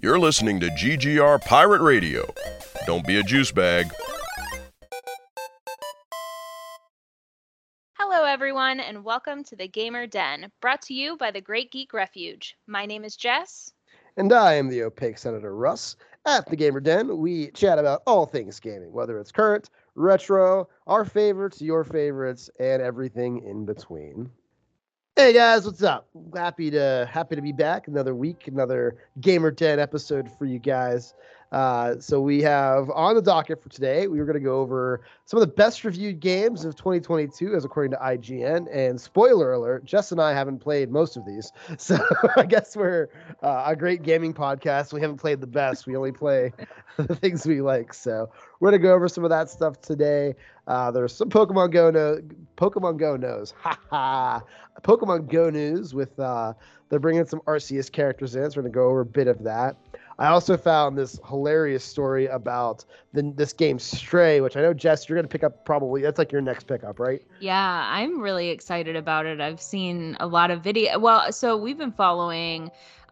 You're listening to GGR Pirate Radio. Don't be a juice bag. Hello, everyone, and welcome to the Gamer Den, brought to you by the Great Geek Refuge. My name is Jess. And I am the opaque Senator Russ. At the Gamer Den, we chat about all things gaming, whether it's current, retro, our favorites, your favorites, and everything in between. Hey guys, what's up? Happy to be back. Another week, another Gamer Den episode for you guys. So we have on the docket for today, we were going to go over some of the best reviewed games of 2022 as according to IGN. And spoiler alert, Jess and I haven't played most of these. So I guess we're a great gaming podcast. We haven't played the best. We only play the things we like. So we're going to go over some of that stuff today. There's some Pokemon Go news. Pokemon Go news with they're bringing some Arceus characters in. So we're going to go over a bit of that. I also found this hilarious story about this game Stray, which I know, Jess, you're going to pick up probably. That's like your next pickup, right? Yeah, I'm really excited about it. I've seen a lot of video. Well, so we've been following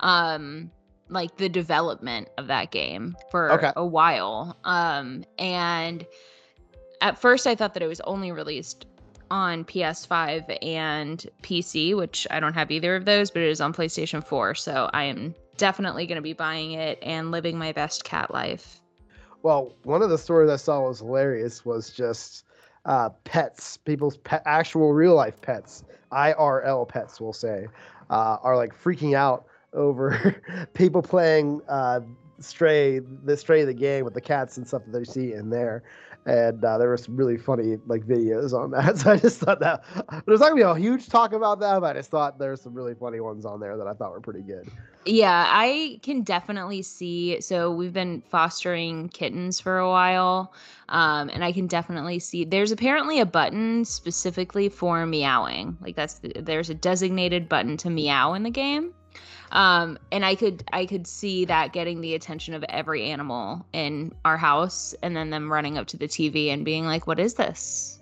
like the development of that game for a while. And at first I thought that it was only released on PS5 and PC, which I don't have either of those, but it is on PlayStation 4. So I am definitely going to be buying it and living my best cat life. Well, one of the stories I saw was hilarious was just pets, people's actual real life pets, IRL pets, we'll say, are like freaking out over people playing Stray the game with the cats and stuff that they see in there. And there were some really funny like videos on that. So I just thought that there's not gonna be a huge talk about that, but I just thought there's some really funny ones on there that I thought were pretty good. Yeah, I can definitely see. So we've been fostering kittens for a while, and I can definitely see there's apparently a button specifically for meowing. Like there's a designated button to meow in the game. And I could see that getting the attention of every animal in our house, and then them running up to the TV and being like, "What is this?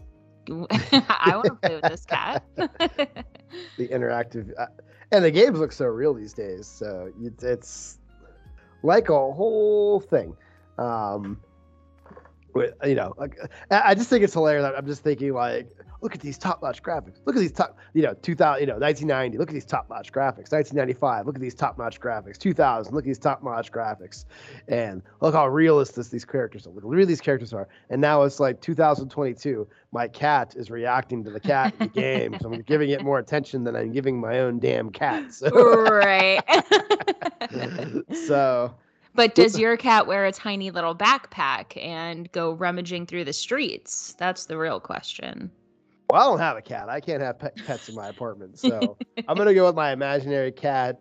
I want to play with this cat." The interactive, and the games look so real these days. So it's like a whole thing. I just think it's hilarious. I'm just thinking like, look at these top-notch graphics. Look at these 1990. Look at these top-notch graphics. 1995. Look at these top-notch graphics. 2000. Look at these top-notch graphics. And look how realistic these characters are. Look how real these characters are. And now it's like 2022. My cat is reacting to the cat in the game, so I'm giving it more attention than I'm giving my own damn cat. So. Right. So. But does your cat wear a tiny little backpack and go rummaging through the streets? That's the real question. Well, I don't have a cat. I can't have pets in my apartment, so I'm gonna go with my imaginary cat.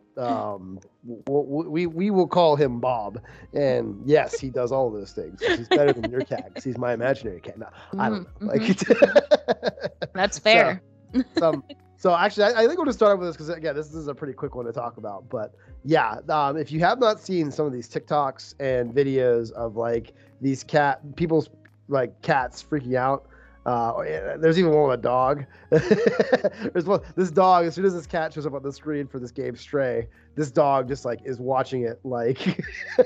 We will call him Bob, and yes, he does all those things. He's better than your cat because he's my imaginary cat. No, I don't know. Like, that's fair. So actually, I think we'll just start with this because again, this is a pretty quick one to talk about. But yeah, if you have not seen some of these TikToks and videos of like these people's like cats freaking out. There's even one with a dog. There's one. This dog, as soon as this cat shows up on the screen for this game Stray, this dog just like is watching it like,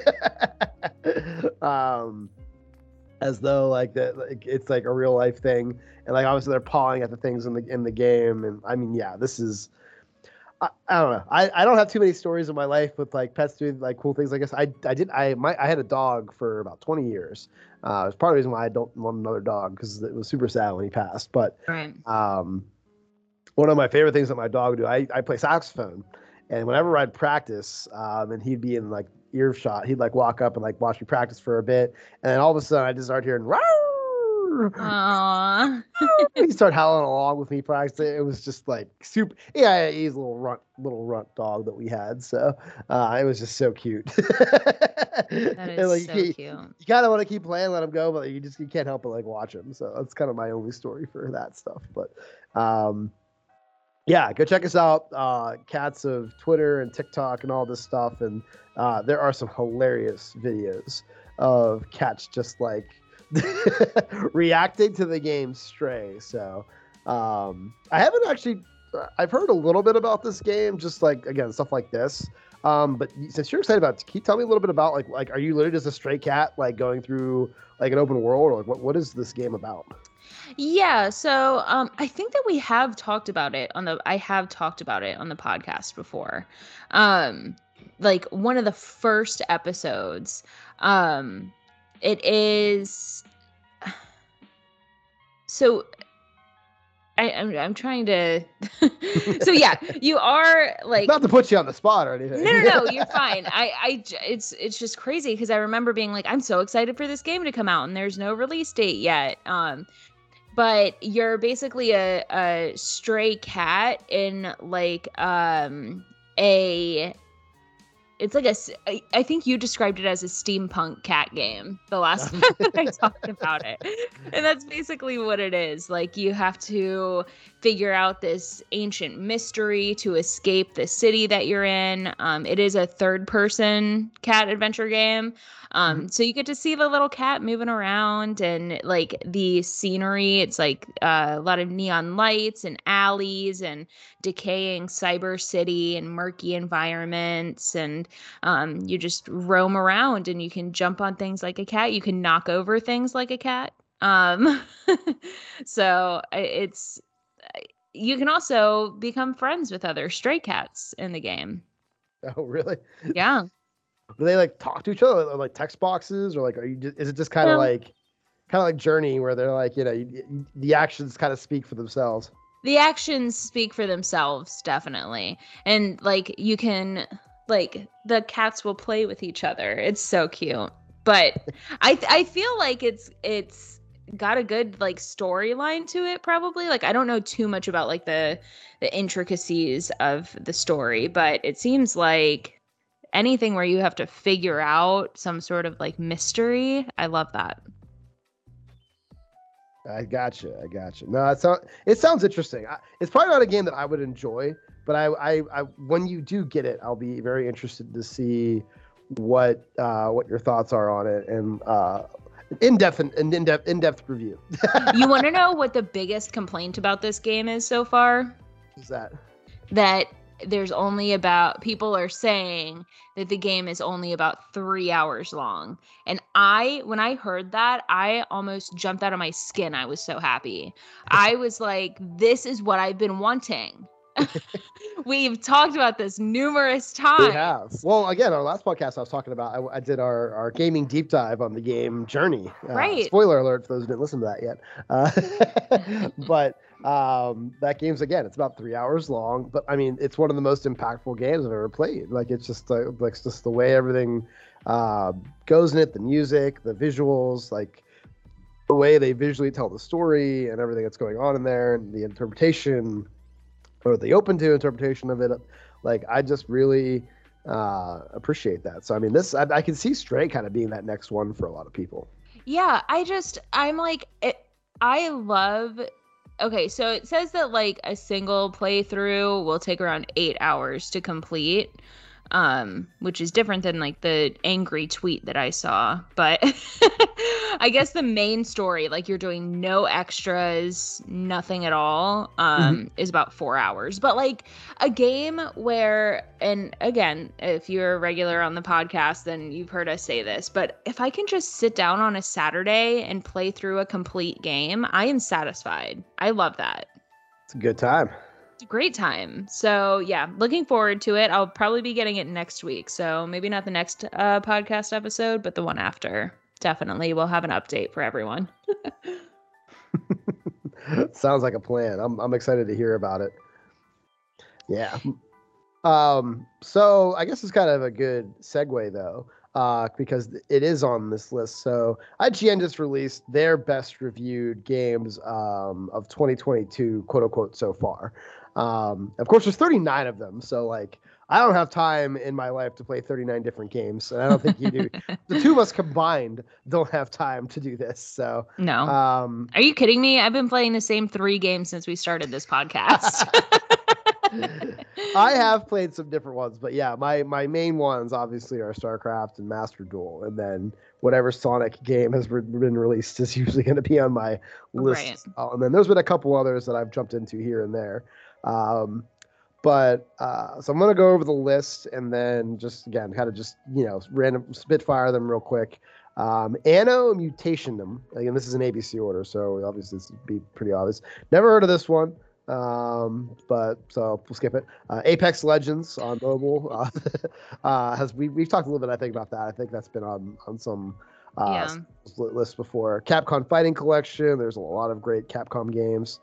as though like it's like a real life thing, and like obviously they're pawing at the things in the game, and I mean this is. I don't know. I don't have too many stories in my life with like pets doing like cool things. I guess I had a dog for about 20 years. It's part of the reason why I don't want another dog because it was super sad when he passed. But right. One of my favorite things that my dog do, I play saxophone, and whenever I'd practice, and he'd be in like earshot, he'd like walk up and like watch me practice for a bit, and then all of a sudden I just start hearing "Rawr!" Aww. He started howling along with me practicing. It was just like super. Yeah, he's a little runt dog that we had. So it was just so cute. That is like, so cute. You kind of want to keep playing, let him go, but you can't help but like watch him. So that's kind of my only story for that stuff. But yeah, go check us out. Cats of Twitter and TikTok and all this stuff. And there are some hilarious videos of cats just like reacting to the game Stray. So I haven't actually I've heard a little bit about this game, just like, again, stuff like this. But since you're excited about it, can you tell me a little bit about like are you literally just a stray cat like going through like an open world, or like what is this game about? Yeah, so I think that we have talked about it on the podcast before. Like one of the first episodes. It is so I'm trying to so yeah, you are like Not to put you on the spot or anything. No, you're fine. It's just crazy because I remember being like, I'm so excited for this game to come out and there's no release date yet. But you're basically a stray cat in like it's like I think you described it as a steampunk cat game the last time that I talked about it. And that's basically what it is. Like you have to figure out this ancient mystery to escape the city that you're in. It is a third-person cat adventure game. So you get to see the little cat moving around and like the scenery. It's like a lot of neon lights and alleys and decaying cyber city and murky environments. And you just roam around and you can jump on things like a cat. You can knock over things like a cat. So you can also become friends with other stray cats in the game. Oh, really? Yeah. Do they like talk to each other, or like text boxes, or like is it just kind of like Journey, where they're like, the actions kind of speak for themselves? The actions speak for themselves, definitely. And like you can like the cats will play with each other. It's so cute. But I feel like it's got a good like storyline to it, probably. Like I don't know too much about like the intricacies of the story, but it seems like anything where you have to figure out some sort of like mystery, I love that. I gotcha. No, it sounds interesting. It's probably not a game that I would enjoy, but I when you do get it, I'll be very interested to see what your thoughts are on it, and in-depth review. You want to know what the biggest complaint about this game is so far? What's that? That people are saying that the game is only about 3 hours long. And when I heard that, I almost jumped out of my skin. I was so happy. I was like, this is what I've been wanting. We've talked about this numerous times. We have. Well, again, our last podcast I was talking about, I did our gaming deep dive on the game Journey. Right. Spoiler alert for those who didn't listen to that yet. But that game's, again, it's about 3 hours long, but I mean, it's one of the most impactful games I've ever played. Like it's just just the way everything goes in it, the music, the visuals, like the way they visually tell the story and everything that's going on in there, and the interpretation, or the open to interpretation of it. Like I just really appreciate that. So I mean, I can see Stray kind of being that next one for a lot of people. Yeah, I'm like I love. Okay, so it says that like a single playthrough will take around 8 hours to complete, which is different than like the angry tweet that I saw. But I guess the main story, like you're doing no extras, nothing at all, is about 4 hours. But like a game where, and again, if you're a regular on the podcast, then you've heard us say this, but if I can just sit down on a Saturday and play through a complete game, I am satisfied. I love that. It's a good time. It's a great time. So yeah, looking forward to it. I'll probably be getting it next week. So maybe not the next podcast episode, but the one after. Definitely we'll have an update for everyone. Sounds like a plan. I'm excited to hear about it. Yeah. So I guess it's kind of a good segue though, because it is on this list. So IGN just released their best reviewed games of 2022, quote unquote, so far. Of course, there's 39 of them. So like, I don't have time in my life to play 39 different games, and I don't think you do. The two of us combined don't have time to do this. So no. Are you kidding me? I've been playing the same 3 games since we started this podcast. I have played some different ones, but yeah, my main ones obviously are StarCraft and Master Duel, and then whatever Sonic game has been released is usually going to be on my list. Right. And then there's been a couple others that I've jumped into here and there. So I'm gonna go over the list and then just again kind of just random spitfire them real quick. Anno Mutationum. Again, this is an ABC order, so obviously this would be pretty obvious. Never heard of this one, but so we'll skip it. Apex Legends on mobile we've talked a little bit, I think, about that. I think that's been on some lists before. Capcom Fighting Collection. There's a lot of great Capcom games.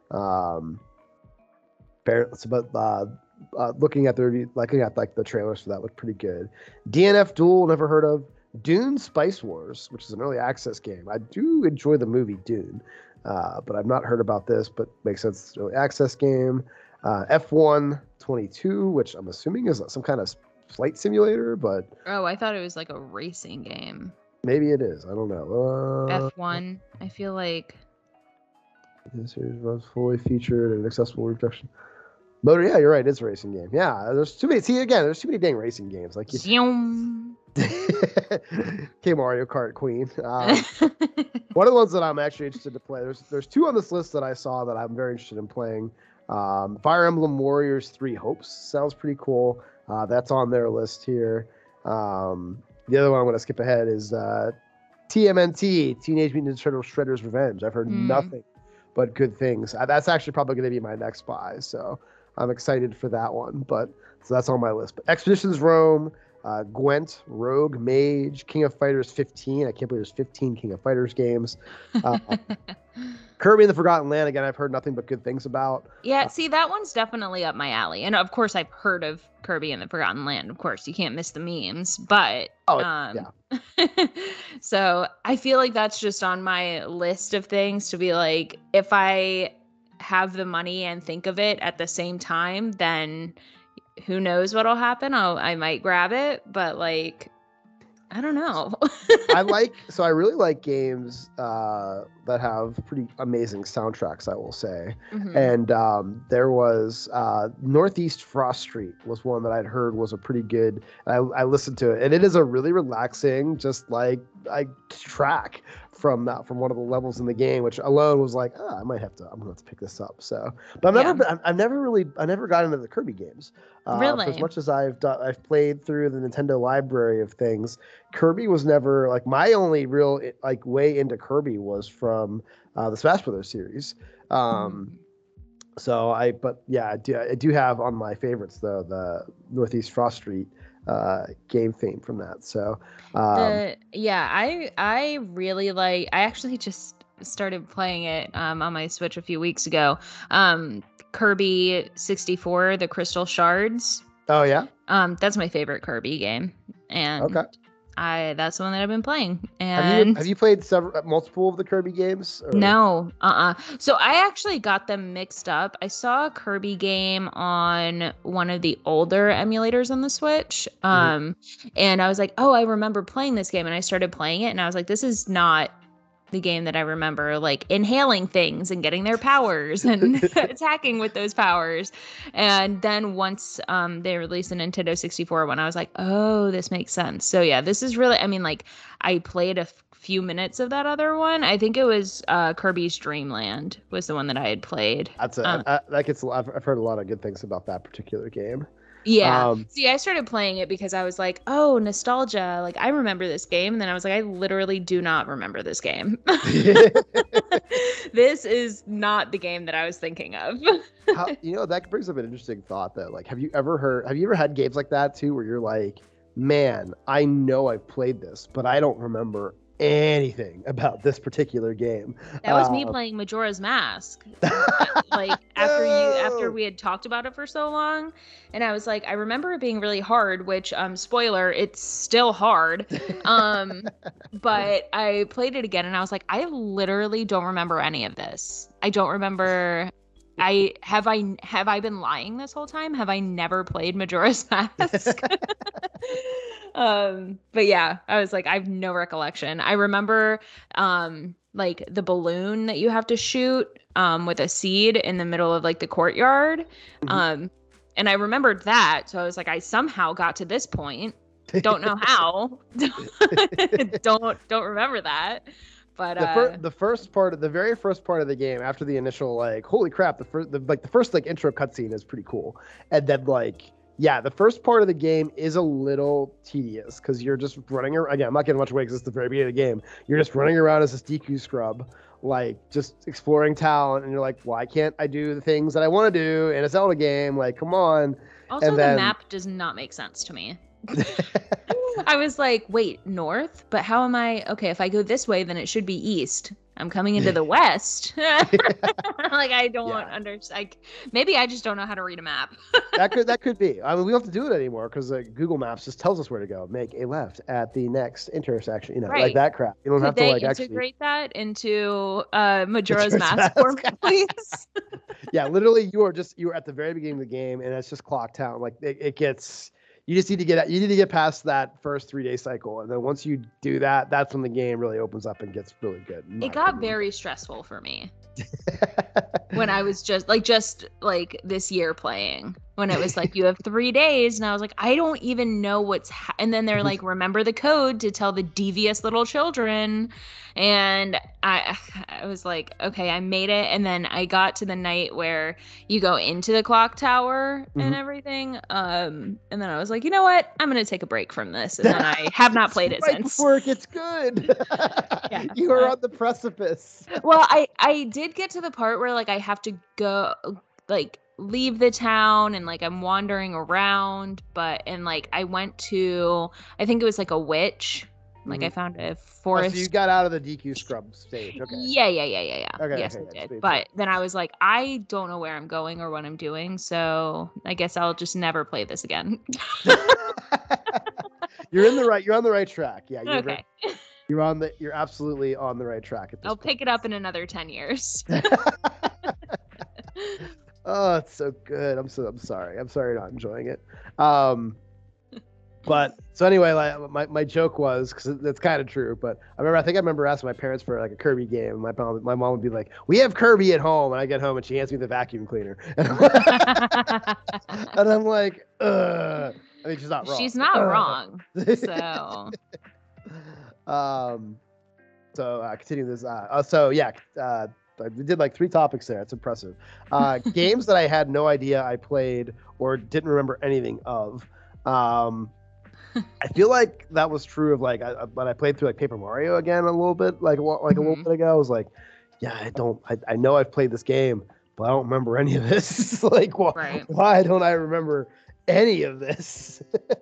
Looking at the trailers for that looked pretty good. DNF Duel, never heard of. Dune Spice Wars, which is an early access game. I do enjoy the movie Dune, but I've not heard about this, but makes sense. It's an early access game. F1 22, which I'm assuming is some kind of flight simulator, but I thought it was like a racing game. Maybe it is. I don't know. F1. I feel like this series was fully featured and accessible reproduction. Motor, yeah, you're right. It's a racing game. Yeah, there's too many. See, again, there's too many dang racing games. Like okay, Mario Kart Queen. One of the ones that I'm actually interested to play. There's two on this list that I saw that I'm very interested in playing. Fire Emblem Warriors 3 Hopes sounds pretty cool. That's on their list here. The other one I'm going to skip ahead is TMNT, Teenage Mutant Ninja Turtles Shredder's Revenge. I've heard nothing but good things. That's actually probably going to be my next buy, so I'm excited for that one. But so that's on my list. But Expeditions Rome, Gwent, Rogue, Mage, King of Fighters 15. I can't believe there's 15 King of Fighters games. Kirby and the Forgotten Land, again, I've heard nothing but good things about. Yeah, see, that one's definitely up my alley. And of course, I've heard of Kirby and the Forgotten Land. Of course, you can't miss the memes. But yeah. So I feel like that's just on my list of things to be like, if I have the money and think of it at the same time, then who knows what'll happen. I might grab it, but like, I don't know. I really like games that have pretty amazing soundtracks, I will say. Mm-hmm. And there was Northeast Frost Street was one that I'd heard was a pretty good. I listened to it, and it is a really relaxing, just like track from one of the levels in the game, which alone was like, I'm gonna have to pick this up. So, but I've never got into the Kirby games. Really? As much as I've played through the Nintendo library of things, Kirby was never like my only real way into Kirby was from the Smash Brothers series. So I do have on my favorites though the Northeast Frost Street game theme from that. So I really like. I actually just started playing it on my Switch a few weeks ago. Kirby 64, the Crystal Shards. Oh yeah. That's my favorite Kirby game, and okay. That's the one that I've been playing. And have you played multiple of the Kirby games? Or? No. So I actually got them mixed up. I saw a Kirby game on one of the older emulators on the Switch. And I was like, oh, I remember playing this game. And I started playing it and I was like, this is not the game that I remember, like inhaling things and getting their powers and attacking with those powers. And then once they released the Nintendo 64 one, I was like, oh, this makes sense. So yeah, this is really, I mean, like I played a few minutes of that other one. I think it was Kirby's Dream Land was the one that I had played. I've heard a lot of good things about that particular game. Yeah. See, I started playing it because I was like, oh, nostalgia. Like, I remember this game. And then I was like, I literally do not remember this game. This is not the game that I was thinking of. That brings up an interesting thought, though. Like, have you ever had games like that, too, where you're like, man, I know I've played this, but I don't remember anything about this particular game. That was me playing Majora's Mask. Like after we had talked about it for so long, and I was like, I remember it being really hard, which spoiler, it's still hard. But I played it again and I was like, I literally don't remember any of this. I don't remember. Have I been lying this whole time? Have I never played Majora's Mask? But yeah, I was like, I have no recollection. I remember like the balloon that you have to shoot with a seed in the middle of like the courtyard. And I remembered that. So I was like, I somehow got to this point. Don't know how. Don't remember that. But the very first part of the game, after the initial like, holy crap, the first like intro cutscene is pretty cool, and then like, yeah, the first part of the game is a little tedious because you're just running around. Again, I'm not getting much away because it's the very beginning of the game. You're just running around as this DQ scrub, like just exploring town, and you're like, why can't I do the things that I want to do in a Zelda game? Like, come on. Also, And the then- map does not make sense to me. I was like, wait, north? But how am I? Okay, if I go this way, then it should be east. I'm coming into the west. Like, I don't understand. Maybe I just don't know how to read a map. that could be. I mean, we don't have to do it anymore because Google Maps just tells us where to go. Make a left at the next intersection. You know, like Right. that crap. You don't Could have to they like actually. integrate that into Majora's Majora's Mask for me, Mask. please? Yeah, literally, you are at the very beginning of the game, and it's just clock town. Like it gets. You just need to get past that first 3-day cycle, and then once you do that, that's when the game really opens up and gets really good. It got very stressful for me when I was just like this year playing, when it was like, you have 3 days, and I was like, I don't even know and then they're like, remember the code to tell the devious little children, and I was like, okay, I made it. And then I got to the night where you go into the clock tower and everything, and then I was like, you know what, I'm gonna take a break from this, and then I have not played it right since. before it gets good. Yeah. You are on the precipice. Well, I did get to the part where like I have to go, like, leave the town, and like I'm wandering around, and like I went to, I think it was like a witch, like I found a Oh, forest. so you got out of the DQ scrub stage. Okay. Yeah. Okay, Yes, okay, I yeah, did. But then I was like, I don't know where I'm going or what I'm doing, so I guess I'll just never play this again. You're on the right track. Yeah. Okay. You're absolutely on the right track at this I'll point. pick it up in another 10 years. Oh, it's so good. I'm sorry. I'm sorry you're not enjoying it. But so anyway, like my joke was, because it's kind of true, but I remember asking my parents for like a Kirby game, and my mom would be like, "We have Kirby at home," and I get home and she hands me the vacuum cleaner, and I'm like, ugh. I mean, she's not wrong. She's not wrong. So Continue this. We did like 3 topics there. It's impressive. Games that I had no idea I played or didn't remember anything of. I feel like that was true of like when I played through like Paper Mario again a little bit, like a little bit ago. I was like, yeah, I know I've played this game, but I don't remember any of this. Like, why don't I remember any of this?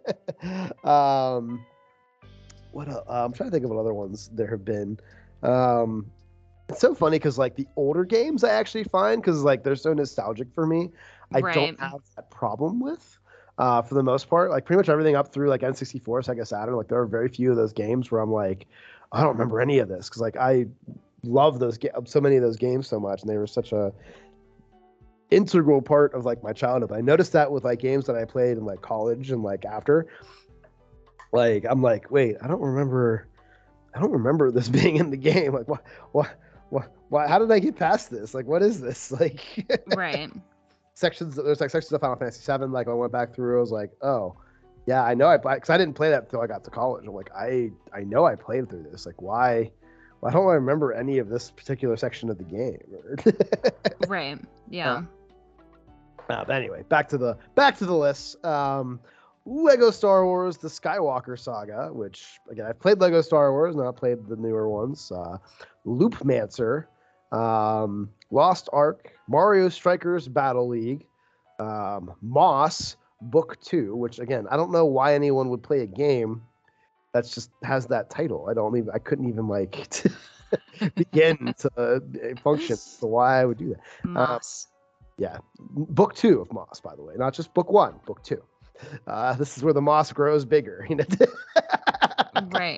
What I'm trying to think of what other ones there have been. It's so funny because like the older games I actually find, because like they're so nostalgic for me, I don't have that problem with. For the most part, like pretty much everything up through like N64, Sega Saturn, like there are very few of those games where I'm like, I don't remember any of this, because like I love so many of those games so much, and they were such a integral part of like my childhood. But I noticed that with like games that I played in like college and like after, like I'm like, wait, I don't remember this being in the game. Like what how did I get past this? Like, what is this? Like, right. Sections of Final Fantasy VII, like I went back through, I was like, oh yeah, I know because I didn't play that until I got to college. I'm like, I know I played through this. Like, why don't I remember any of this particular section of the game? Right. Yeah. But anyway, back to the list. Lego Star Wars: The Skywalker Saga, which again I've played Lego Star Wars, not played the newer ones. Loopmancer, Lost Ark, Mario Strikers Battle League, Moss Book 2, which again I don't know why anyone would play a game that's just has that title. I couldn't even like begin to function. So why I would do that? Moss. Yeah, Book 2 of Moss, by the way, not just Book 1, Book 2. This is where the moss grows bigger. Right.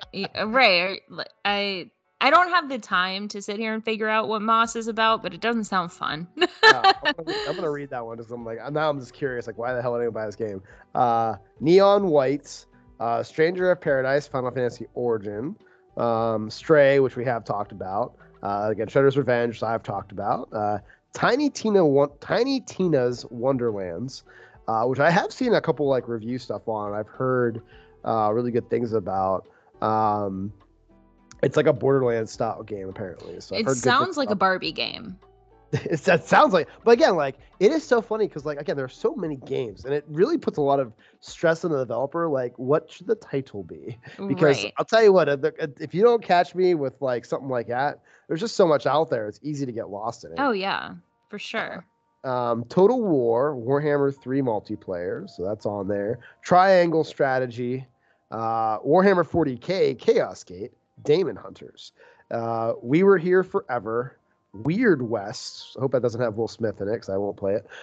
I don't have the time to sit here and figure out what Moss is about, but it doesn't sound fun. I'm gonna read that one because I'm just curious, like why the hell would anyone buy this game? Neon Whites, Stranger of Paradise, Final Fantasy Origin, Stray, which we have talked about. Again, Shredder's Revenge, which I've talked about. Tiny Tina's Wonderlands, which I have seen a couple like review stuff on. I've heard really good things about. It's like a Borderlands style game apparently. So I've It heard good things sounds like a about Barbie game. that sounds like, but again, like it is so funny because like again, there are so many games, and it really puts a lot of stress on the developer. Like, what should the title be? Because Right. I'll tell you what, if you don't catch me with like something like that, there's just so much out there. It's easy to get lost in it. Oh yeah, for sure. Total War, Warhammer 3 multiplayer, so that's on there. Triangle Strategy, Warhammer 40K, Chaos Gate, Demon Hunters. We Were Here Forever. Weird West. I hope that doesn't have Will Smith in it because I won't play it.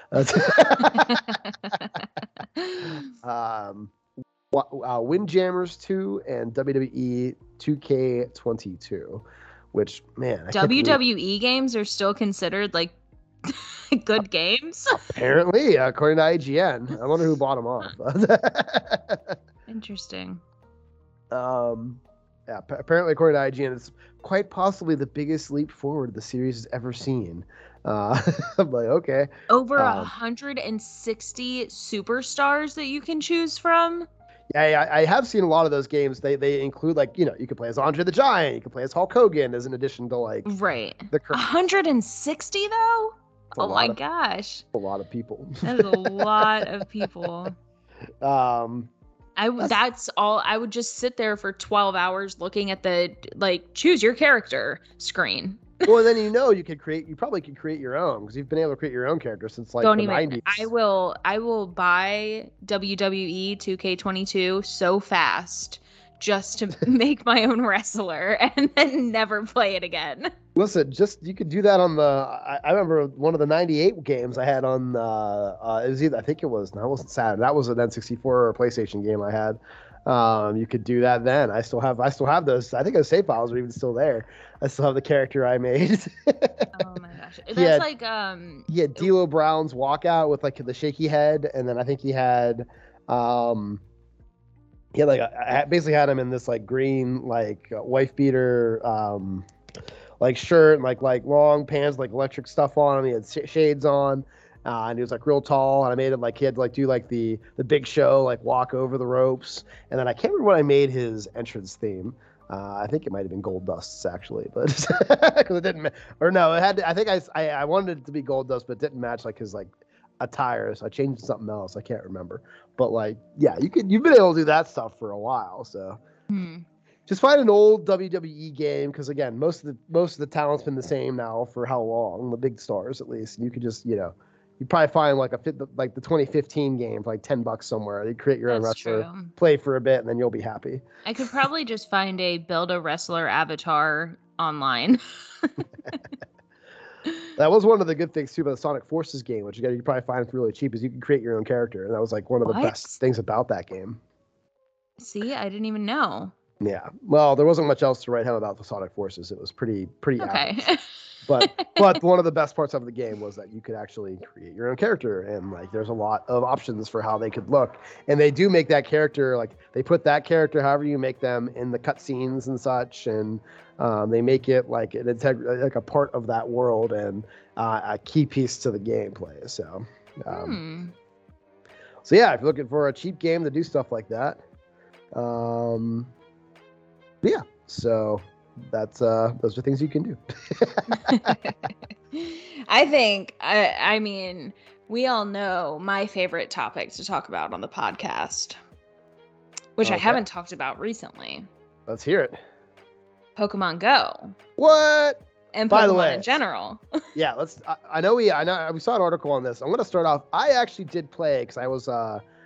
Windjammers 2 and WWE 2K22, which, man, I can't believe- WWE games are still considered like good games. apparently, according to IGN. I wonder who bought them off. Interesting. Yeah, apparently, according to IGN, it's quite possibly the biggest leap forward the series has ever seen. I'm like, okay. Over 160 superstars that you can choose from. Yeah, I have seen a lot of those games. They include like, you can play as Andre the Giant, you can play as Hulk Hogan as an addition to like Right. the current. 160 though? Oh my gosh. A lot of people. That is a lot of people. That's all. I would just sit there for 12 hours looking at the like choose your character screen. Well, then you probably could create your own because you've been able to create your own character since like Don't the even 90s. I will buy WWE 2K22 so fast just to make my own wrestler and then never play it again. Listen, you could do that on the. I remember one of the '98 games I had on. It was either, I think it was. No, it wasn't Saturn. That was an N64 or a PlayStation game I had. You could do that then. I still have those. I think those save files are even still there. I still have the character I made. Oh my gosh, that's like He had D'Lo Brown's walkout with like the shaky head, and then I think he had like I basically had him in this like green like wife beater like shirt and like long pants, like electric stuff on him. He had shades on, and he was like real tall. And I made him like he had to like do like the Big Show, like walk over the ropes. And then I can't remember what I made his entrance theme. I think it might have been Gold Dust's actually, but because it didn't, or no, it had. I think I wanted it to be Gold Dust, but it didn't match like his like attire, so I changed to something else. I can't remember, but like yeah, you've been able to do that stuff for a while, so. Just find an old WWE game because again, most of the talent's been the same now for how long? The big stars, at least. You could just you probably find like the 2015 game for like $10 somewhere. You create your own wrestler, play for a bit, and then you'll be happy. I could probably just find a build a wrestler avatar online. That was one of the good things too about the Sonic Forces game, which you could probably find for really cheap, is you can create your own character, and that was like one of the best things about that game. See, I didn't even know. Yeah, well, there wasn't much else to write home about the Sonic Forces. It was pretty okay. average. But one of the best parts of the game was that you could actually create your own character, and like there's a lot of options for how they could look, and they do make that character like they put that character however you make them in the cutscenes and such, and they make it like like a part of that world and a key piece to the gameplay. So, so yeah, if you're looking for a cheap game to do stuff like that, yeah, so that's those are things you can do. I think I mean we all know my favorite topic to talk about on the podcast, which I haven't talked about recently. Let's hear it. Pokemon Go. What? And By Pokemon the way, in general. Yeah, let's. I know we saw an article on this. I'm gonna start off. I actually did play because I was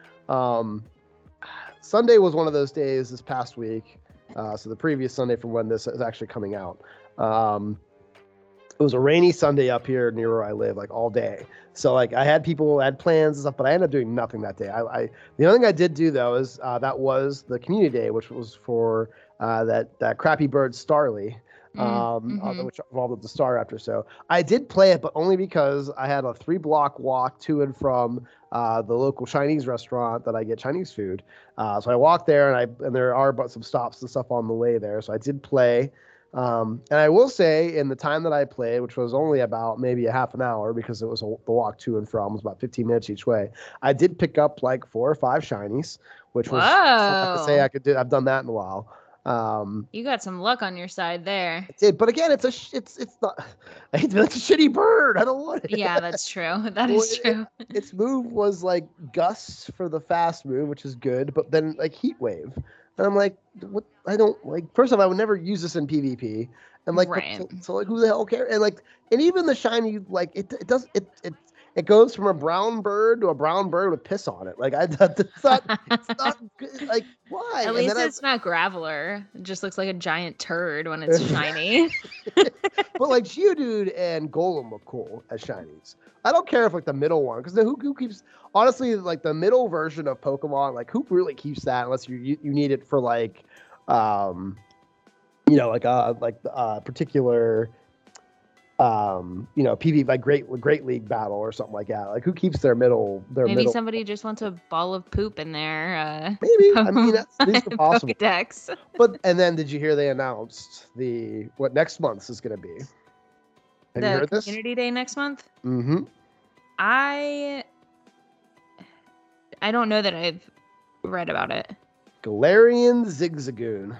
Sunday was one of those days this past week. So the previous Sunday from when this is actually coming out. It was a rainy Sunday up here near where I live, like all day. So like I had plans and stuff, but I ended up doing nothing that day. The only thing I did do though is that was the community day, which was for that Crappy Bird Starly, which involved with the Star Raptor. So I did play it, but only because I had a 3-block walk to and from the local Chinese restaurant that I get Chinese food. So I walked there, and there are some stops and stuff on the way there. So I did play. And I will say, in the time that I played, which was only about maybe a half an hour because it was the walk to and from, was about 15 minutes each way, I did pick up like 4 or 5 shinies, which was something to say I could do. I've done that in a while. You got some luck on your side there. But again, it's not. I hate to be like, it's a shitty bird. I don't want it. Yeah, that's true. That is true. Its move was like gusts for the fast move, which is good, but then like heat wave, and I'm like, what? I don't like. First off, I would never use this in PvP, and like, Right. so like, who the hell cares? And like, and even the shiny, like, it goes from a brown bird to a brown bird with piss on it. Like it's not good. Like why? At And least then it's not Graveler. It just looks like a giant turd when it's shiny. But like Geodude and Golem look cool as shinies. I don't care if like the middle one, because who keeps, honestly, like the middle version of Pokemon, like who really keeps that unless you need it for like like a particular PV, like Great League battle or something like that. Like who keeps their middle Maybe somebody just wants a ball of poop in there. Maybe. I mean, these are possible. Pokedex. But and then did you hear they announced what next month's is going to be? Have you heard this? Community Day next month? Mm-hmm. I don't know that I've read about it. Galarian Zigzagoon.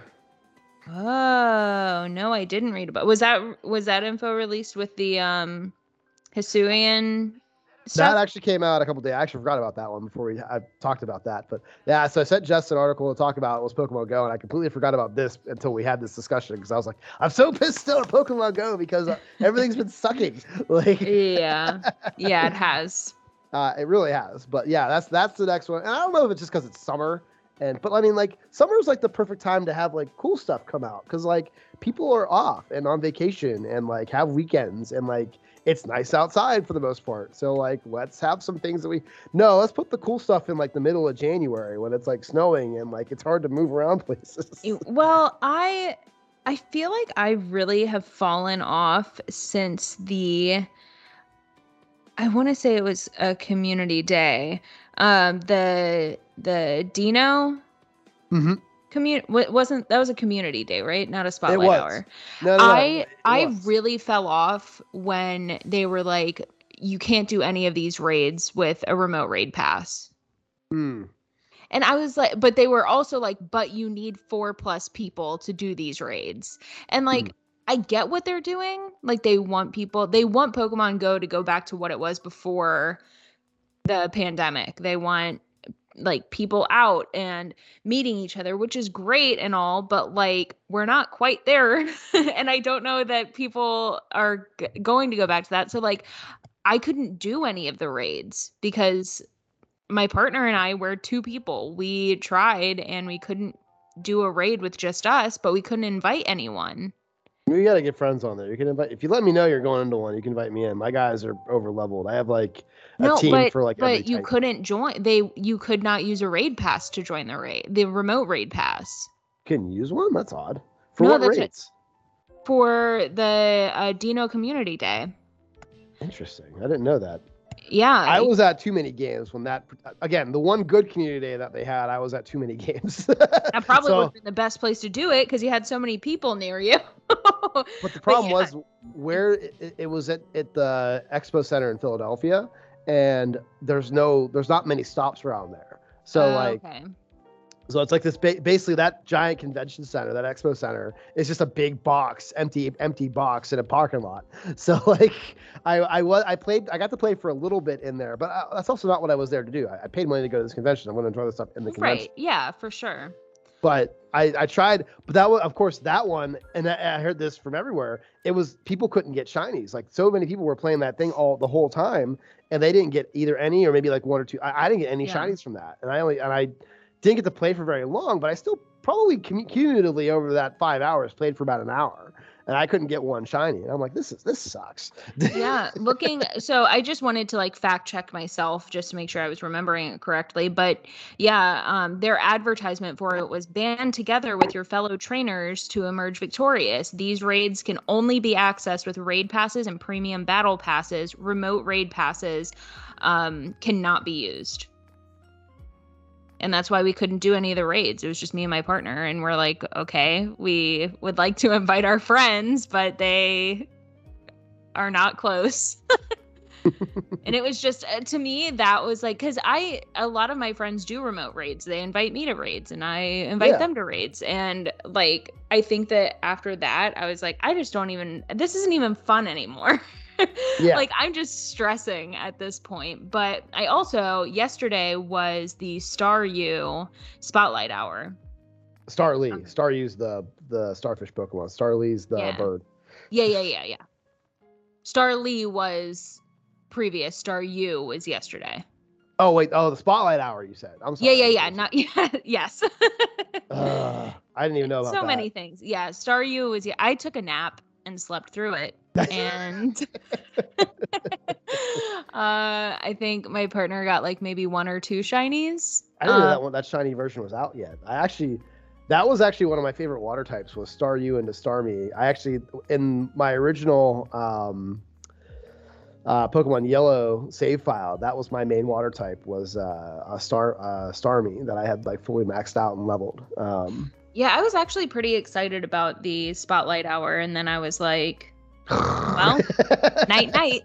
Oh, no, I didn't read about. Was that info released with the Hisuian stuff? That actually came out a couple days. I actually forgot about that one before I talked about that. But yeah, so I sent Jess an article to talk about was Pokemon Go, and I completely forgot about this until we had this discussion, because I was like, I'm so pissed still at Pokemon Go because everything's been sucking. Like, yeah, it has. It really has. But yeah, that's the next one. And I don't know if it's just because it's summer. But I mean, like, summer's like the perfect time to have like cool stuff come out, because like people are off and on vacation and like have weekends, and like it's nice outside for the most part. So like, let's have some things let's put the cool stuff in like the middle of January when it's like snowing and like it's hard to move around places. Well, I feel like I really have fallen off since I want to say it was a community day. The Dino wasn't that was a community day, right? Not a spotlight hour. No, I really fell off when they were like, you can't do any of these raids with a remote raid pass. And I was like, but they were also like, but you need 4+ people to do these raids. And like, I get what they're doing. Like they want Pokemon Go to go back to what it was before the pandemic. They want like people out and meeting each other, which is great and all, but like we're not quite there. And I don't know that people are going to go back to that. So like I couldn't do any of the raids because my partner and I were 2 people. We tried and we couldn't do a raid with just us, but we couldn't invite anyone. We got to get friends on there. You can invite, if you let me know you're going into one, you can invite me in. My guys are over leveled. I have like a team for like every but you type. couldn't join. You could not use a raid pass to join the remote raid pass. Can you use one? That's odd. For what raids? For the Dino Community Day. Interesting. I didn't know that. Yeah. I was at too many games when again, the one good community day that they had, I was at too many games. That probably would have been the best place to do it because you had so many people near you. But the problem was where it was at the Expo Center in Philadelphia, and there's not many stops around there. So okay. So it's like this basically that giant convention center, that expo center, is just a big box, empty box in a parking lot. So like I got to play for a little bit in there, but that's also not what I was there to do. I paid money to go to this convention. I want to enjoy the stuff in the convention. Right? Yeah, for sure. But I tried, but that was, of course, that one, and I heard this from everywhere. It was people couldn't get shinies. Like so many people were playing that thing the whole time, and they didn't get either any or maybe like 1 or 2. I didn't get any shinies from that, and I didn't get to play for very long, but I still probably cumulatively over that 5 hours played for about an hour, and I couldn't get one shiny. And I'm like, this sucks. Yeah, so I just wanted to like fact check myself just to make sure I was remembering it correctly. But yeah, their advertisement for it was band together with your fellow trainers to emerge victorious. These raids can only be accessed with raid passes and premium battle passes. Remote raid passes cannot be used. And that's why we couldn't do any of the raids. It was just me and my partner. And we're like, okay, we would like to invite our friends, but they are not close. And it was just, to me, that was like, because a lot of my friends do remote raids. They invite me to raids and I invite them to raids. And like, I think that after that, I was like, this isn't even fun anymore. Like, I'm just stressing at this point. But I also, yesterday was the Star U Spotlight Hour. Starly. Staryu's the starfish Pokemon. Starly's the bird. Yeah. Starly was previous. Staryu was yesterday. Oh, wait. Oh, the Spotlight Hour, you said. I'm sorry. Yeah. Yes. I didn't even know about that. So many things. Yeah. Staryu was, I took a nap and slept through it. And I think my partner got like maybe 1 or 2 shinies. I didn't know that shiny version was out yet. That was actually one of my favorite water types was Staryu and Starmie. I actually, in my original Pokemon Yellow save file, that was my main water type, was a Starmie that I had like fully maxed out and leveled. Yeah, I was actually pretty excited about the Spotlight Hour, and then I was like, well, night.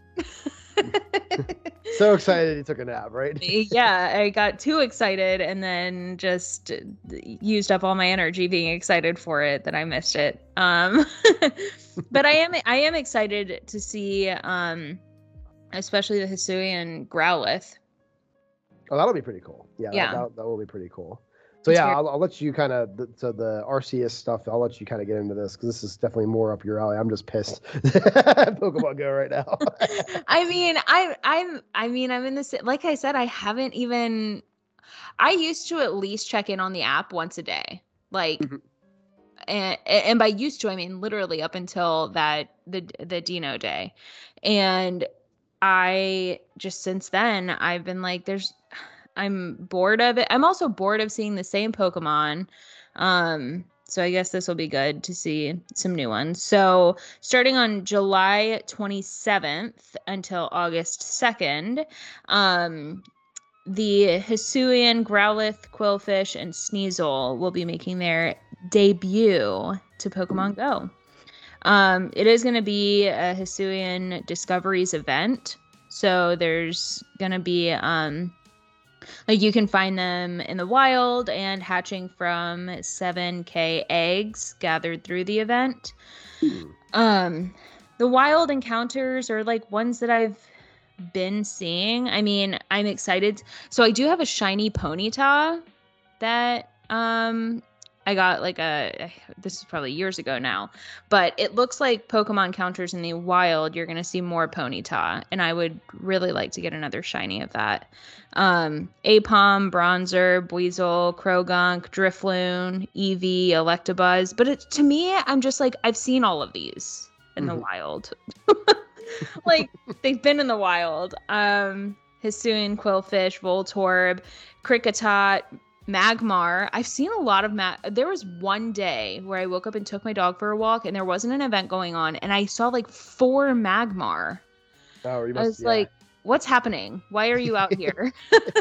So excited he took a nap, right? Yeah, I got too excited and then just used up all my energy being excited for it that I missed it. But I am excited to see especially the Hisuian Growlithe. Oh, that'll be pretty cool. Yeah. That will be pretty cool. So yeah, I'll let you kind of the Arceus stuff. I'll let you kind of get into this because this is definitely more up your alley. I'm just pissed at Pokemon Go right now. I mean, I'm in this. Like I said, I haven't even. I used to at least check in on the app once a day, like, and by used to I mean literally up until the Dino day, and I just since then I've been like, I'm bored of it. I'm also bored of seeing the same Pokemon. So I guess this will be good to see some new ones. So starting on July 27th until August 2nd, the Hisuian, Growlithe, Quillfish, and Sneasel will be making their debut to Pokemon Go. It is going to be a Hisuian Discoveries event. So there's going to be... like you can find them in the wild and hatching from 7K eggs gathered through the event. The wild encounters are like ones that I've been seeing. I mean, I'm excited. So I do have a shiny Ponyta that I got like this is probably years ago now, but it looks like Pokemon encounters in the wild, you're going to see more Ponyta, and I would really like to get another shiny of that. Apom, Bronzer, Buizel, Krogunk, Drifloon, Eevee, Electabuzz. But to me, I'm just like, I've seen all of these in the wild. Like, they've been in the wild. Hisuian, Quillfish, Voltorb, Kricketot, Magmar. I've seen a lot of there was one day where I woke up and took my dog for a walk and there wasn't an event going on and I saw like 4 Magmar. Oh, I was like, what's happening? Why are you out here?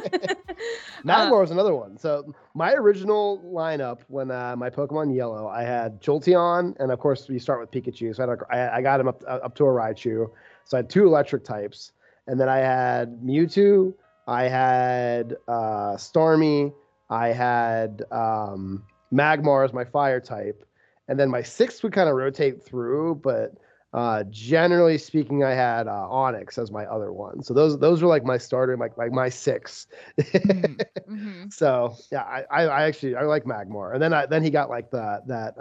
Magmar was another one. So my original lineup when my Pokemon Yellow, I had Jolteon, and of course you start with Pikachu. So I got him up to a Raichu. So I had 2 electric types, and then I had Mewtwo, I had Starmie, I had Magmar as my fire type, and then my 6th would kind of rotate through, but generally speaking, I had Onix as my other one. So those were like my starter, like my 6. Mm-hmm. So yeah, I actually like Magmar, and then he got like that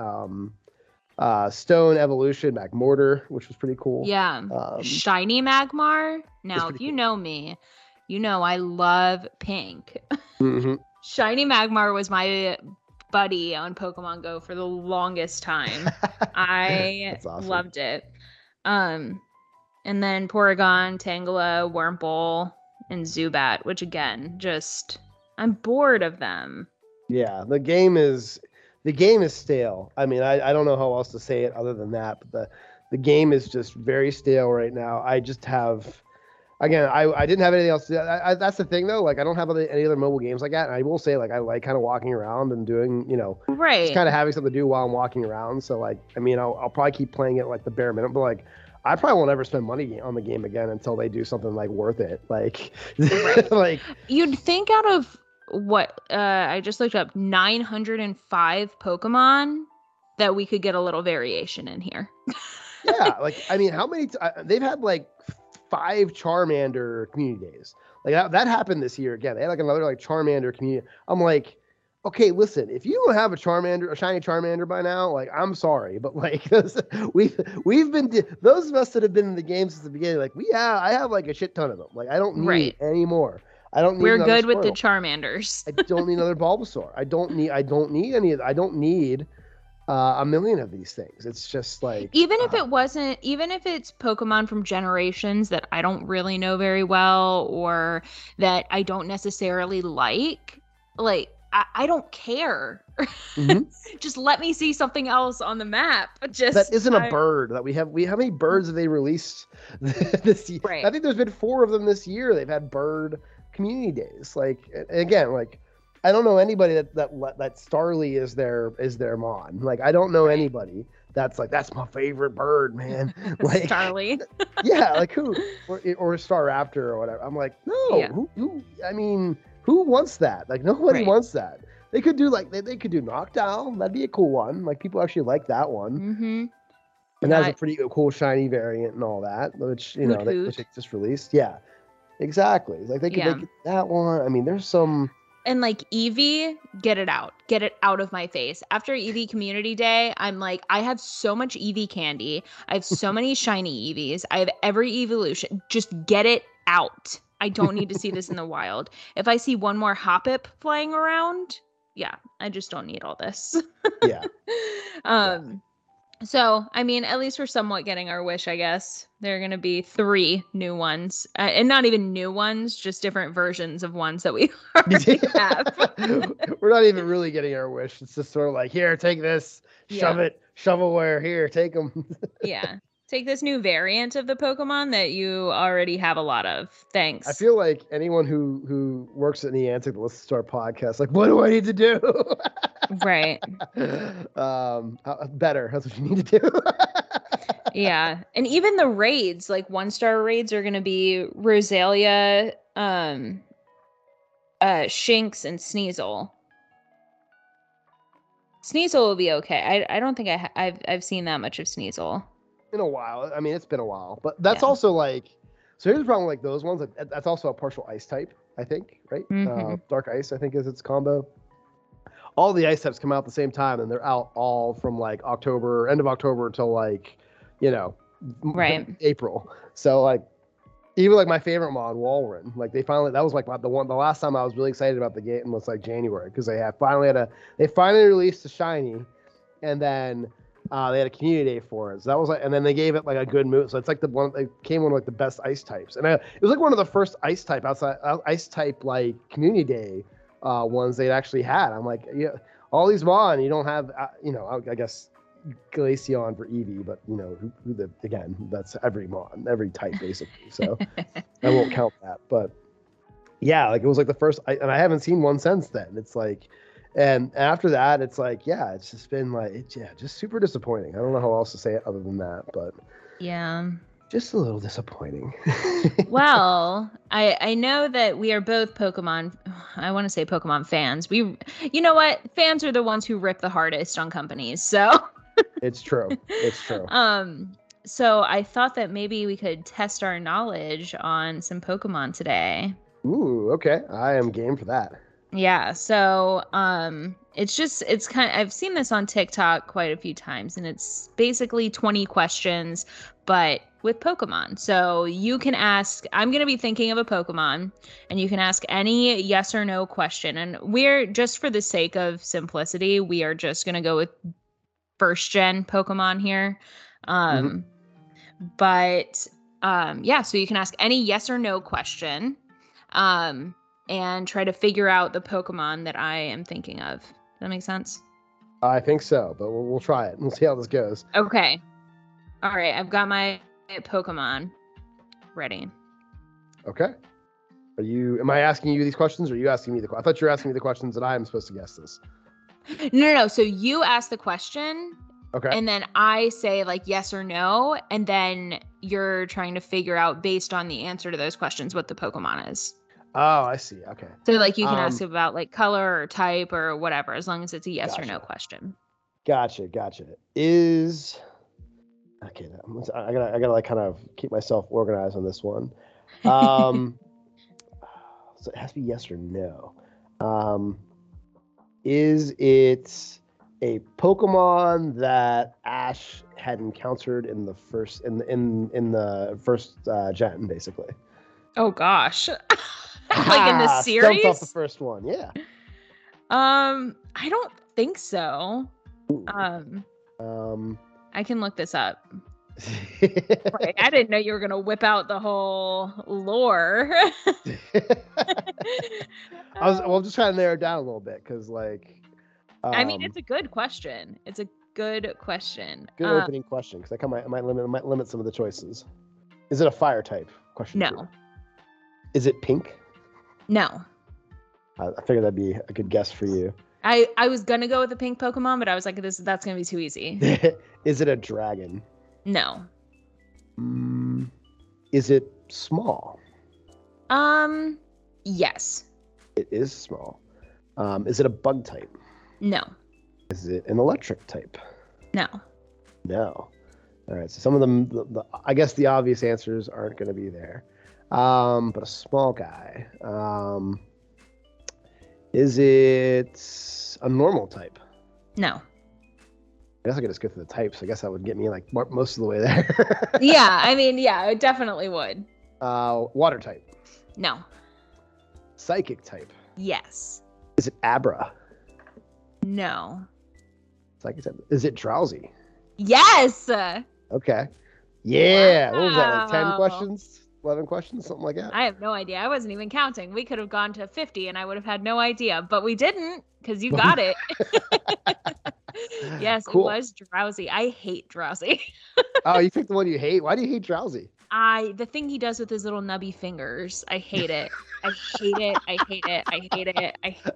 Stone Evolution Magmortar, which was pretty cool. Yeah, shiny Magmar. Now, if you know me, you know I love pink. Mm-hmm. Shiny Magmar was my buddy on Pokemon Go for the longest time. I awesome. Loved it. And then Porygon, Tangela, Wurmple, and Zubat, which again, just I'm bored of them. Yeah, the game is stale. I mean, I don't know how else to say it other than that, but the game is just very stale right now. I just have. Again, I didn't have anything else. That's the thing, though. Like, I don't have any other mobile games like that. And I will say, like, I like kind of walking around and doing, right, just kind of having something to do while I'm walking around. So, like, I mean, I'll probably keep playing it like the bare minimum. But like, I probably won't ever spend money on the game again until they do something like worth it. Like, Right. like You'd think out of what I just looked up 905 Pokemon that we could get a little variation in here. yeah, like I mean, how many? They've had like 5 Charmander community days. Like that happened this year again. They had like another like Charmander community. I'm like, okay, listen, if you don't have a shiny Charmander by now, like I'm sorry, but like we've been those of us that have been in the game since the beginning, like I have like a shit ton of them. Like I don't need any more. I don't need. We're good with the Squirtle. Charmanders. I don't need another Bulbasaur. I don't need any. I don't need a million of these things. It's just like even if it's Pokemon from generations that I don't really know very well or that I don't necessarily like I don't care. Mhm. Just let me see something else on the map. That isn't a bird that we have. How many birds have they released this year? Right. I think there's been 4 of them this year. They've had bird community days. Like, and again, like I don't know anybody that Starly is their mon. Like I don't know anybody that's like that's my favorite bird, man. Like Starly. Yeah, like who or Staraptor or whatever. I'm like, no, Yeah. who I mean, who wants that? Like nobody wants that. They could do like they could do Noctowl. That'd be a cool one. Like people actually like that one. Mm-hmm. And that's a pretty cool shiny variant and all that, which they just released. Yeah, exactly. Like they could make that one. I mean, there's some. And like Eevee, get it out of my face. After Eevee Community Day, I'm like, I have so much Eevee candy. I have so many shiny Eevees. I have every evolution. Just get it out. I don't need to see this in the wild. If I see one more Hoppip flying around, yeah, I just don't need all this. Yeah. So, I mean, at least we're somewhat getting our wish, I guess. There are going to be 3 new ones. And not even new ones, just different versions of ones that we already have. We're not even really getting our wish. It's just sort of like, here, take this, shove it, shovelware, here, take them. Yeah. Take this new variant of the Pokemon that you already have a lot of. Thanks. I feel like anyone who works at Niantic that listens to our podcast, like, what do I need to do? Right. Better. That's what you need to do. Yeah. And even the raids, like 1-star raids are going to be Rosalia, Shinx, and Sneasel. Sneasel will be okay. I don't think I've seen that much of Sneasel. In a while. I mean, it's been a while, but that's also like. So here's the problem, like those ones. Like, that's also a partial ice type, I think, right? Mm-hmm. Dark ice, I think, is its combo. All the ice types come out at the same time, and they're out all from like end of October till like, April. So like, even like my favorite mod, Walrein, like that was like the last time I was really excited about the game was like January because they finally released the shiny, and then. They had a community day for it. So that was like, and then they gave it like a good move. So it's like it came one of like the best ice types. And it was like one of the first ice type like community day ones they'd actually had. I'm like, yeah, all these Mon, you don't have, I guess Glaceon for Eevee, but again, that's every Mon, every type basically. So I won't count that. But yeah, like it was like the first, and I haven't seen one since then. It's like, and after that, it's like, yeah, it's just been like, just super disappointing. I don't know how else to say it other than that, but yeah, just a little disappointing. Well, I know that we are both Pokemon. I want to say Pokemon fans. You know what? Fans are the ones who rip the hardest on companies. So it's true. It's true. So I thought that maybe we could test our knowledge on some Pokemon today. Ooh, okay. I am game for that. Yeah, so it's kind of, I've seen this on TikTok quite a few times, and it's basically 20 questions, but with Pokemon. So you can ask, I'm going to be thinking of a Pokemon, and you can ask any yes or no question. And we're just for the sake of simplicity, we are just going to go with first gen Pokemon here. But yeah, so you can ask any yes or no question. And try to figure out the Pokemon that I am thinking of. Does that make sense? I think so, but we'll try it. We'll see how this goes. Okay. All right. I've got my Pokemon ready. Okay. Am I asking you these questions or are you asking me the questions? I thought you were asking me the questions and I am supposed to guess this. No. So you ask the question. Okay. And then I say like yes or no. And then you're trying to figure out based on the answer to those questions what the Pokemon is. Oh, I see. Okay. So like you can ask about like color or type or whatever, as long as it's a yes or no Gotcha. question. Gotcha. Is okay. I gotta like kind of keep myself organized on this one. So it has to be yes or no. Is it a Pokemon that Ash had encountered in the first gen, basically? Oh gosh. Like in the series? Stumped off the first one, yeah. I don't think so. I can look this up. Like, I didn't know you were gonna whip out the whole lore. I'm just trying to narrow it down a little bit because, like, I mean, it's a good question. It's a good question. Good opening question because I might limit some of the choices. Is it a fire type? Question. No. 2. Is it pink? No. I figured that'd be a good guess for you. I was gonna go with the pink Pokemon, but I was like, that's gonna be too easy. Is it a dragon? No. Is it small? Yes. It is small. Is it a bug type? No. Is it an electric type? No. No. All right. So some of them, I guess the obvious answers aren't going to be there. But a small guy. Is it a normal type? No. I guess I could just go through the types. I guess that would get me like most of the way there. Yeah, I mean, yeah, it definitely would. Water type. No. Psychic type. Yes. Is it Abra? No. Psychic type. Is it Drowsy? Yes. Okay. Yeah. What was that? Like 10 Wow. questions? 11 questions? Something like that? I have no idea. I wasn't even counting. We could have gone to 50 and I would have had no idea, but we didn't because you got it. Yes, Cool. It was Drowsy. I hate Drowsy. Oh, you picked the one you hate? Why do you hate Drowsy? The thing he does with his little nubby fingers, I hate it. I hate it. I hate it. I hate it.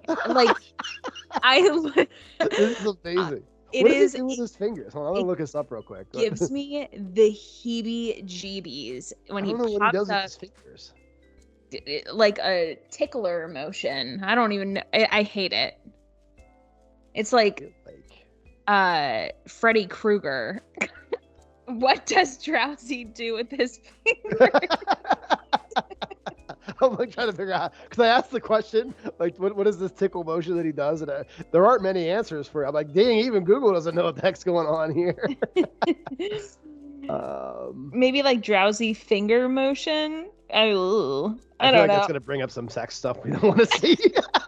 This is amazing. It What does is. he do with his fingers? Hold on, I'm gonna look this up real quick. Gives me the heebie-jeebies when I he don't know what he pops does with up his fingers. like a tickler motion. I don't even know. I hate it. It's like Freddy Krueger. What does Drowsy do with his fingers? I'm like trying to figure out because I asked the question like, what is this tickle motion that he does? And there aren't many answers for it. I'm like, dang, even Google doesn't know what the heck's going on here. Maybe like Drowsy finger motion. I don't feel like know. it's gonna bring up some sex stuff we don't want to see.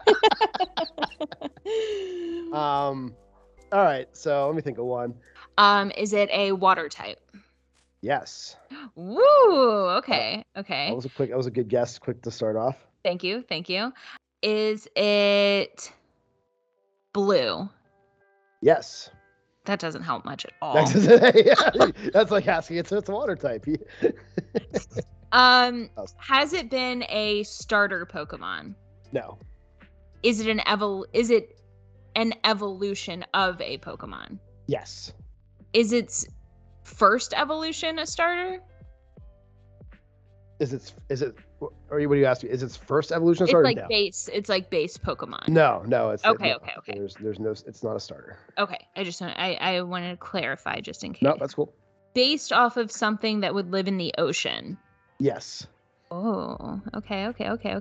All right, so let me think of one. Is it a water type? Yes. Woo. Okay. Okay. That was a good guess. Quick to start off. Thank you. Thank you. Is it blue? Yes. That doesn't help much at all. That's like asking it's a water type. Has it been a starter Pokemon? No. Is it an evolution of a Pokemon? Yes. Is its first evolution a starter? Is it or what do you ask me? Is its first evolution a It's starter? like No. it's like base Pokemon. No, it's Okay. There's no, it's not a starter. Okay. I wanted to clarify just in case. No, that's cool. Based off of something that would live in the ocean. Yes. Oh, okay.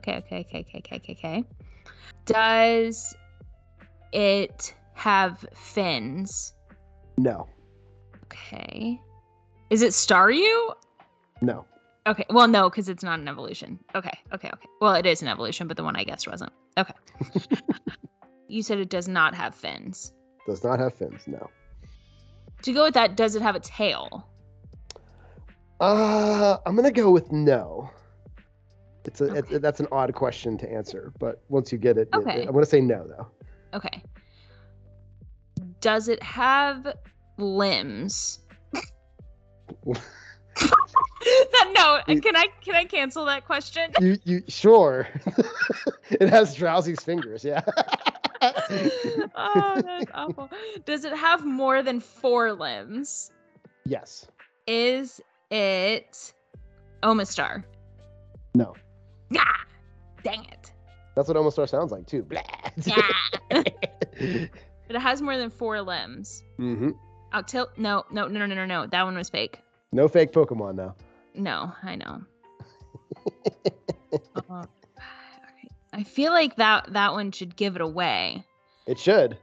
Does it have fins? No. Okay. Is it Staryu? No. Okay. Well, no, because it's not an evolution. Okay. Well, it is an evolution, but the one I guessed wasn't. Okay. You said it does not have fins. Does not have fins. No. To go with that, does it have a tail? I'm gonna go with no. Okay. That's an odd question to answer, but once you get it, Okay. I'm gonna say no though. Okay. Does it have limbs? No. Can I cancel that question? You sure? It has Drowsy's fingers. Yeah. Oh, that's awful. Does it have more than 4 limbs? Yes. Is it Omastar? No. Ah, dang it. That's what Omastar sounds like too. Blah. Yeah. But it has more than 4 limbs. Mm-hmm. No. That one was fake. No fake Pokemon now. No, I know. Okay. I feel like that one should give it away. It should.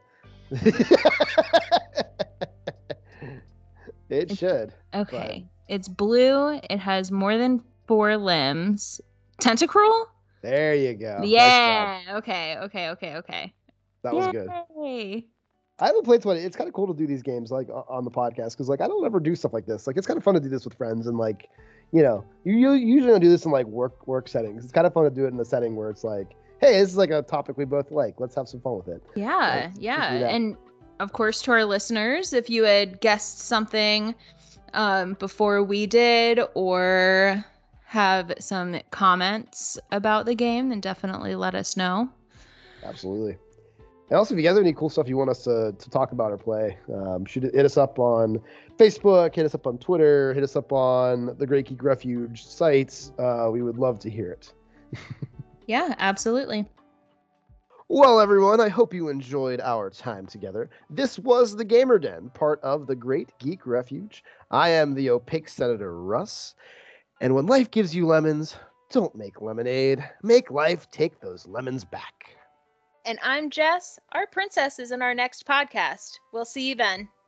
It should. Okay. It's blue. It has more than 4 limbs. Tentacruel? There you go. Yeah. Okay. That was good. Yay. I haven't played 20. It's kind of cool to do these games like on the podcast because like I don't ever do stuff like this. Like it's kind of fun to do this with friends and like, you usually don't do this in like work settings. It's kind of fun to do it in a setting where it's like, hey, this is like a topic we both like. Let's have some fun with it. Yeah. And of course, to our listeners, if you had guessed something before we did or have some comments about the game, then definitely let us know. Absolutely. And also, if you guys have any cool stuff you want us to talk about or play, hit us up on Facebook, hit us up on Twitter, hit us up on the Great Geek Refuge sites. We would love to hear it. Yeah, absolutely. Well, everyone, I hope you enjoyed our time together. This was the Gamer Den, part of the Great Geek Refuge. I am the opaque Senator Russ. And when life gives you lemons, don't make lemonade. Make life take those lemons back. And I'm Jess. Our princess is in our next podcast. We'll see you then.